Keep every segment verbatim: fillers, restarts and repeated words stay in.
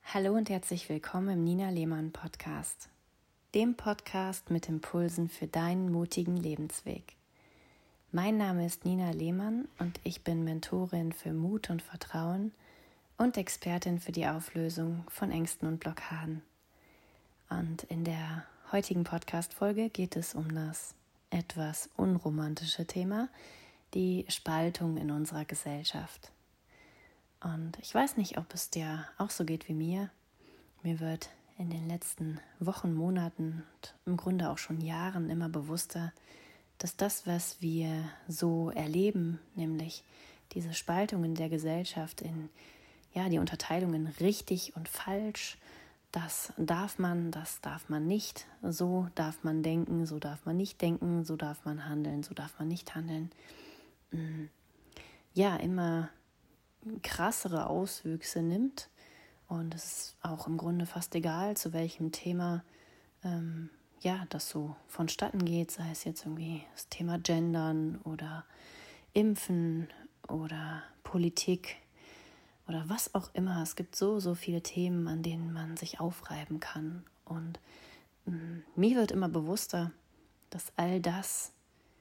Hallo und herzlich willkommen im Nina Lehmann Podcast, dem Podcast mit Impulsen für deinen mutigen Lebensweg. Mein Name ist Nina Lehmann und ich bin Mentorin für Mut und Vertrauen und Expertin für die Auflösung von Ängsten und Blockaden. Und in der heutigen Podcast-Folge geht es um das etwas unromantische Thema, die Spaltung in unserer Gesellschaft. Und ich weiß nicht, ob es dir auch so geht wie mir. Mir wird in den letzten Wochen, Monaten und im Grunde auch schon Jahren immer bewusster, dass das, was wir so erleben, nämlich diese Spaltung in der Gesellschaft, in ja, die Unterteilung in richtig und falsch, das darf man, das darf man nicht, so darf man denken, so darf man nicht denken, so darf man handeln, so darf man nicht handeln. Ja, immer krassere Auswüchse nimmt und es ist auch im Grunde fast egal, zu welchem Thema ähm, ja, das so vonstatten geht, sei es jetzt irgendwie das Thema Gendern oder Impfen oder Politik oder was auch immer. Es gibt so, so viele Themen, an denen man sich aufreiben kann und ähm, mir wird immer bewusster, dass all das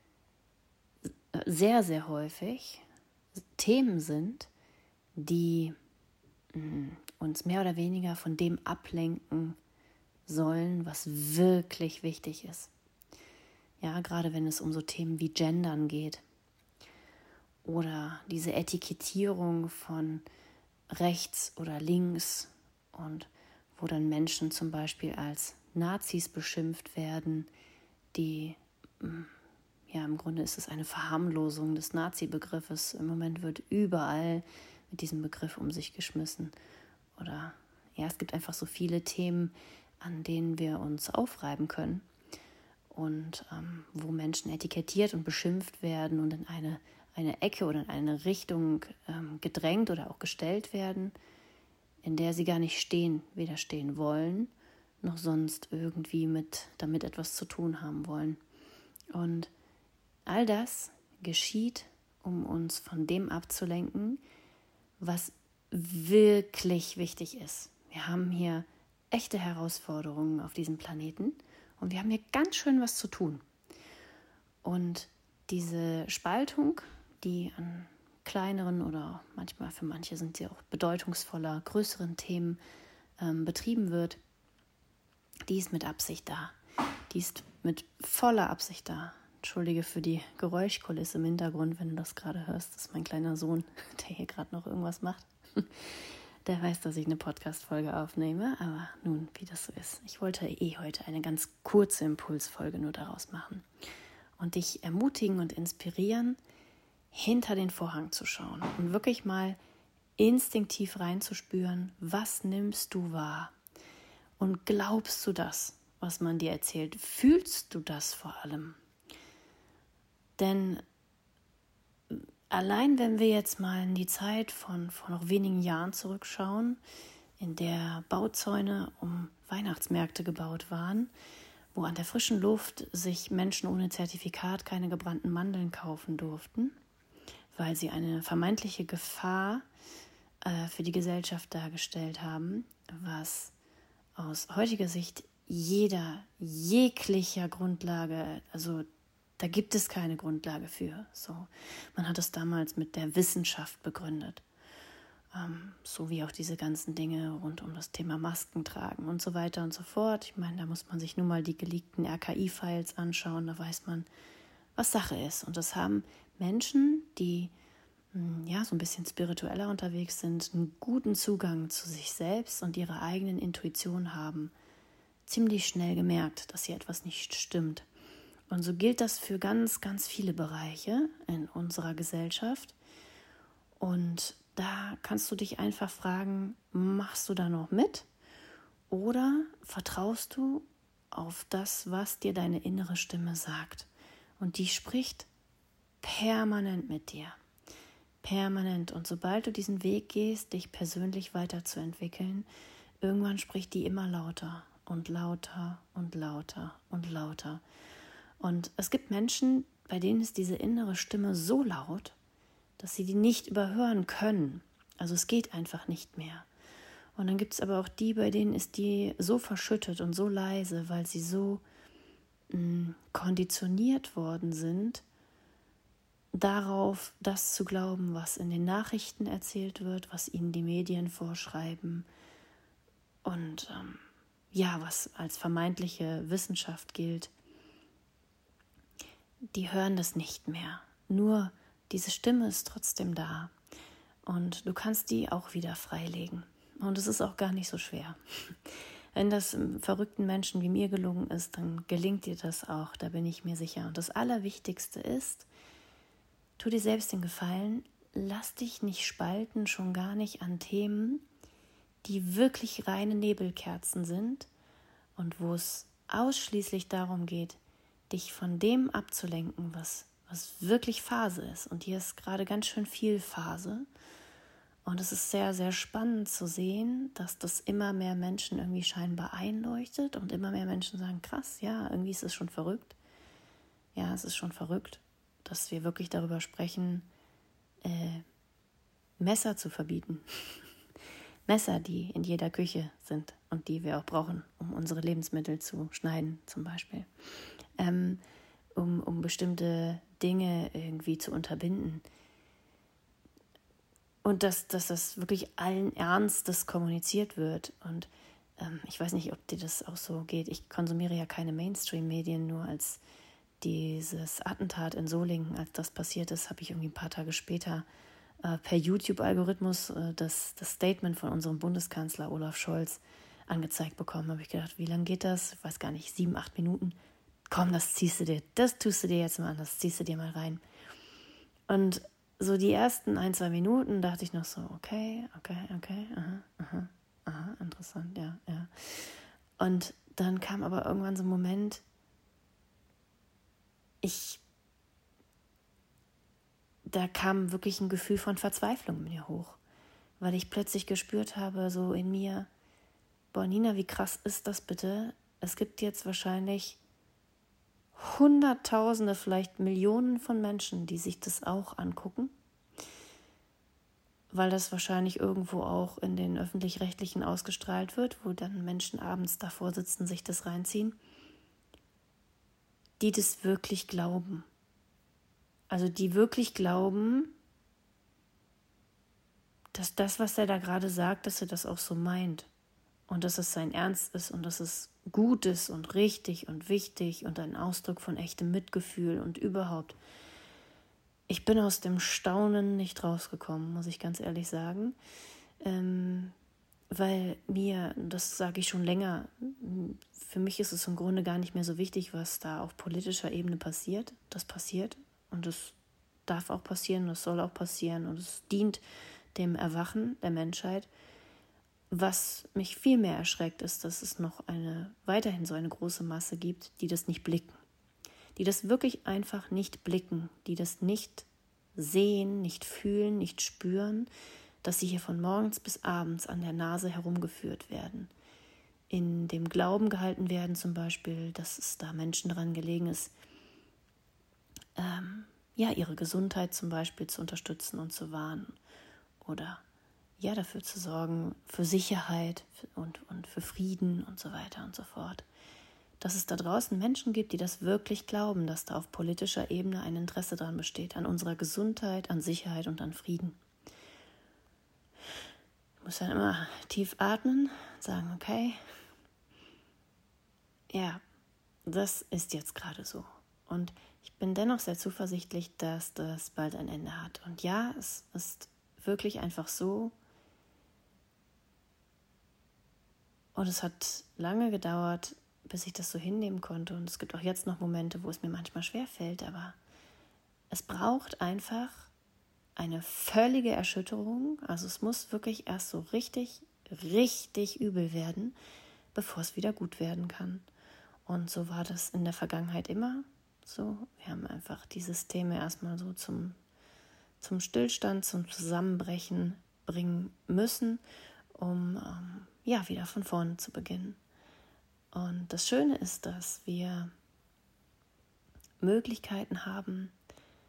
sehr, sehr häufig Themen sind, die mh, uns mehr oder weniger von dem ablenken sollen, was wirklich wichtig ist. Ja, gerade wenn es um so Themen wie Gendern geht oder diese Etikettierung von rechts oder links und wo dann Menschen zum Beispiel als Nazis beschimpft werden, die mh, ja, im Grunde ist es eine Verharmlosung des Nazi-Begriffes. Im Moment wird überall mit diesem Begriff um sich geschmissen. Oder ja, es gibt einfach so viele Themen, an denen wir uns aufreiben können und ähm, wo Menschen etikettiert und beschimpft werden und in eine, eine Ecke oder in eine Richtung ähm, gedrängt oder auch gestellt werden, in der sie gar nicht stehen, weder stehen wollen, noch sonst irgendwie mit damit etwas zu tun haben wollen. Und all das geschieht, um uns von dem abzulenken, was wirklich wichtig ist. Wir haben hier echte Herausforderungen auf diesem Planeten und wir haben hier ganz schön was zu tun. Und diese Spaltung, die an kleineren oder manchmal für manche sind sie auch bedeutungsvoller, größeren Themen ähm, betrieben wird, die ist mit Absicht da. Die ist mit voller Absicht da. Entschuldige für die Geräuschkulisse im Hintergrund, wenn du das gerade hörst. Das ist mein kleiner Sohn, der hier gerade noch irgendwas macht. Der weiß, dass ich eine Podcast-Folge aufnehme, aber nun, wie das so ist. Ich wollte eh heute eine ganz kurze Impulsfolge nur daraus machen und dich ermutigen und inspirieren, hinter den Vorhang zu schauen und wirklich mal instinktiv reinzuspüren, was nimmst du wahr und glaubst du das, was man dir erzählt? Fühlst du das vor allem? Denn allein wenn wir jetzt mal in die Zeit von vor noch wenigen Jahren zurückschauen, in der Bauzäune um Weihnachtsmärkte gebaut waren, wo an der frischen Luft sich Menschen ohne Zertifikat keine gebrannten Mandeln kaufen durften, weil sie eine vermeintliche Gefahr äh, für die Gesellschaft dargestellt haben, was aus heutiger Sicht jeder, jeglicher Grundlage, also da gibt es keine Grundlage für. So, man hat es damals mit der Wissenschaft begründet. Ähm, so wie auch diese ganzen Dinge rund um das Thema Masken tragen und so weiter und so fort. Ich meine, da muss man sich nur mal die geleakten R K I-Files anschauen, da weiß man, was Sache ist. Und das haben Menschen, die mh, ja so ein bisschen spiritueller unterwegs sind, einen guten Zugang zu sich selbst und ihrer eigenen Intuition haben, ziemlich schnell gemerkt, dass hier etwas nicht stimmt. Und so gilt das für ganz, ganz viele Bereiche in unserer Gesellschaft. Und da kannst du dich einfach fragen, machst du da noch mit? Oder vertraust du auf das, was dir deine innere Stimme sagt? Und die spricht permanent mit dir. Permanent. Und sobald du diesen Weg gehst, dich persönlich weiterzuentwickeln, irgendwann spricht die immer lauter und lauter und lauter und lauter. Und es gibt Menschen, bei denen ist diese innere Stimme so laut, dass sie die nicht überhören können. Also es geht einfach nicht mehr. Und dann gibt es aber auch die, bei denen ist die so verschüttet und so leise, weil sie so mh, konditioniert worden sind, darauf das zu glauben, was in den Nachrichten erzählt wird, was ihnen die Medien vorschreiben und ähm, ja, was als vermeintliche Wissenschaft gilt. Die hören das nicht mehr. Nur diese Stimme ist trotzdem da und du kannst die auch wieder freilegen. Und es ist auch gar nicht so schwer. Wenn das verrückten Menschen wie mir gelungen ist, dann gelingt dir das auch, da bin ich mir sicher. Und das Allerwichtigste ist, tu dir selbst den Gefallen, lass dich nicht spalten, schon gar nicht an Themen, die wirklich reine Nebelkerzen sind und wo es ausschließlich darum geht, dich von dem abzulenken, was, was wirklich Phase ist. Und hier ist gerade ganz schön viel Phase. Und es ist sehr, sehr spannend zu sehen, dass das immer mehr Menschen irgendwie scheinbar einleuchtet und immer mehr Menschen sagen, krass, ja, irgendwie ist es schon verrückt. Ja, es ist schon verrückt, dass wir wirklich darüber sprechen, äh, Messer zu verbieten. Messer, die in jeder Küche sind und die wir auch brauchen, um unsere Lebensmittel zu schneiden zum Beispiel. Ähm, um, um bestimmte Dinge irgendwie zu unterbinden. Und dass, dass das wirklich allen Ernstes kommuniziert wird. Und ähm, ich weiß nicht, ob dir das auch so geht. Ich konsumiere ja keine Mainstream-Medien, nur als dieses Attentat in Solingen, als das passiert ist, habe ich irgendwie ein paar Tage später äh, per YouTube-Algorithmus äh, das, das Statement von unserem Bundeskanzler Olaf Scholz angezeigt bekommen. Habe ich gedacht, wie lange geht das? Ich weiß gar nicht, sieben, acht Minuten. Komm, das ziehst du dir, das tust du dir jetzt mal an, das ziehst du dir mal rein. Und so die ersten ein, zwei Minuten dachte ich noch so, okay, okay, okay, aha, aha, aha, interessant, ja, ja. Und dann kam aber irgendwann so ein Moment, ich, da kam wirklich ein Gefühl von Verzweiflung in mir hoch, weil ich plötzlich gespürt habe, so in mir, boah, Nina, wie krass ist das bitte? Es gibt jetzt wahrscheinlich Hunderttausende, vielleicht Millionen von Menschen, die sich das auch angucken, weil das wahrscheinlich irgendwo auch in den Öffentlich-Rechtlichen ausgestrahlt wird, wo dann Menschen abends davor sitzen, sich das reinziehen, die das wirklich glauben. Also die wirklich glauben, dass das, was er da gerade sagt, dass er das auch so meint. Und dass es sein Ernst ist und dass es gut ist und richtig und wichtig und ein Ausdruck von echtem Mitgefühl und überhaupt. Ich bin aus dem Staunen nicht rausgekommen, muss ich ganz ehrlich sagen, ähm, weil mir, das sage ich schon länger, für mich ist es im Grunde gar nicht mehr so wichtig, was da auf politischer Ebene passiert. Das passiert und das darf auch passieren, das soll auch passieren und es dient dem Erwachen der Menschheit. Was mich viel mehr erschreckt, ist, dass es noch eine weiterhin so eine große Masse gibt, die das nicht blicken. Die das wirklich einfach nicht blicken, die das nicht sehen, nicht fühlen, nicht spüren, dass sie hier von morgens bis abends an der Nase herumgeführt werden. In dem Glauben gehalten werden zum Beispiel, dass es da Menschen daran gelegen ist, ähm, ja, ihre Gesundheit zum Beispiel zu unterstützen und zu wahren. Oder ja, dafür zu sorgen, für Sicherheit und, und für Frieden und so weiter und so fort. Dass es da draußen Menschen gibt, die das wirklich glauben, dass da auf politischer Ebene ein Interesse daran besteht, an unserer Gesundheit, an Sicherheit und an Frieden. Ich muss dann immer tief atmen, sagen, okay, ja, das ist jetzt gerade so. Und ich bin dennoch sehr zuversichtlich, dass das bald ein Ende hat. Und ja, es ist wirklich einfach so. Und es hat lange gedauert, bis ich das so hinnehmen konnte. Und es gibt auch jetzt noch Momente, wo es mir manchmal schwerfällt. Aber es braucht einfach eine völlige Erschütterung. Also es muss wirklich erst so richtig, richtig übel werden, bevor es wieder gut werden kann. Und so war das in der Vergangenheit immer so. Wir haben einfach die Systeme erstmal so zum, zum Stillstand, zum Zusammenbrechen bringen müssen, um ähm, ja, wieder von vorne zu beginnen. Und das Schöne ist, dass wir Möglichkeiten haben,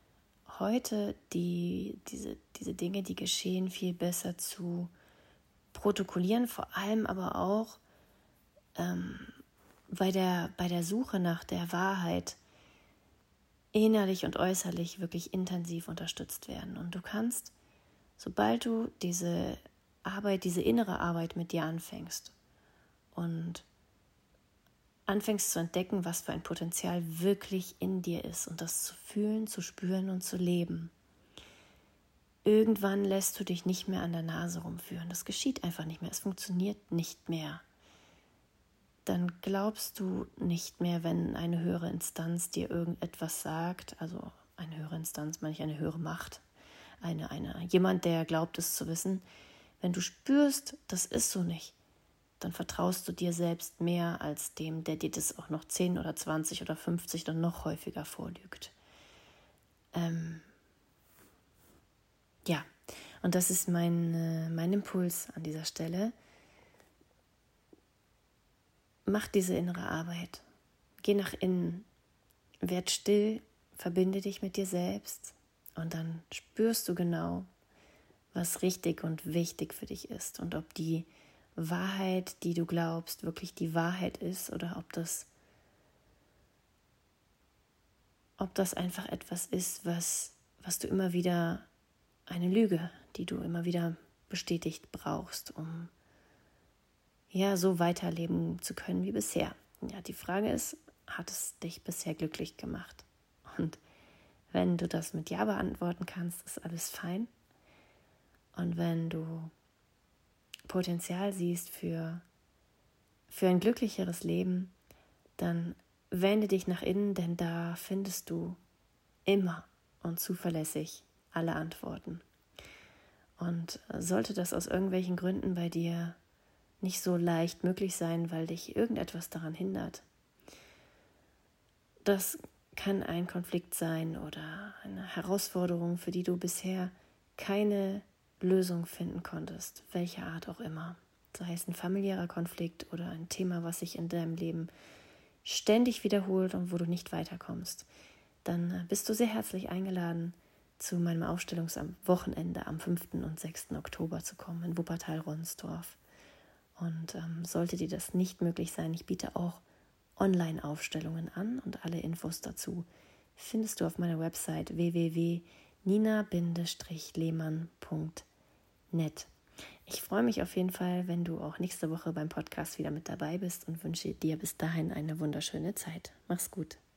heute die, diese, diese Dinge, die geschehen, viel besser zu protokollieren, vor allem aber auch ähm, bei der, bei der Suche nach der Wahrheit innerlich und äußerlich wirklich intensiv unterstützt werden. Und du kannst, sobald du diese Arbeit, diese innere Arbeit mit dir anfängst und anfängst zu entdecken, was für ein Potenzial wirklich in dir ist und das zu fühlen, zu spüren und zu leben, irgendwann lässt du dich nicht mehr an der Nase rumführen. Das geschieht einfach nicht mehr. Es funktioniert nicht mehr. Dann glaubst du nicht mehr, wenn eine höhere Instanz dir irgendetwas sagt, also eine höhere Instanz, meine ich eine höhere Macht, eine, eine, jemand, der glaubt, es zu wissen. Wenn du spürst, das ist so nicht, dann vertraust du dir selbst mehr als dem, der dir das auch noch zehn oder zwanzig oder fünfzig oder noch häufiger vorlügt. Ähm, ja, und das ist mein, mein Impuls an dieser Stelle. Mach diese innere Arbeit. Geh nach innen, werd still, verbinde dich mit dir selbst und dann spürst du genau, was richtig und wichtig für dich ist und ob die Wahrheit, die du glaubst, wirklich die Wahrheit ist oder ob das, ob das einfach etwas ist, was, was du immer wieder, eine Lüge, die du immer wieder bestätigt brauchst, um ja so weiterleben zu können wie bisher. Ja, die Frage ist, hat es dich bisher glücklich gemacht? Und wenn du das mit Ja beantworten kannst, ist alles fein. Und wenn du Potenzial siehst für, für ein glücklicheres Leben, dann wende dich nach innen, denn da findest du immer und zuverlässig alle Antworten. Und sollte das aus irgendwelchen Gründen bei dir nicht so leicht möglich sein, weil dich irgendetwas daran hindert, das kann ein Konflikt sein oder eine Herausforderung, für die du bisher keine Lösung finden konntest, welcher Art auch immer. Sei es ein familiärer Konflikt oder ein Thema, was sich in deinem Leben ständig wiederholt und wo du nicht weiterkommst. Dann bist du sehr herzlich eingeladen, zu meinem Aufstellungswochenende am fünften und sechsten Oktober zu kommen in Wuppertal-Ronsdorf. Und ähm, sollte dir das nicht möglich sein, ich biete auch Online-Aufstellungen an und alle Infos dazu findest du auf meiner Website w w w punkt nina lehmann punkt net. Ich freue mich auf jeden Fall, wenn du auch nächste Woche beim Podcast wieder mit dabei bist und wünsche dir bis dahin eine wunderschöne Zeit. Mach's gut.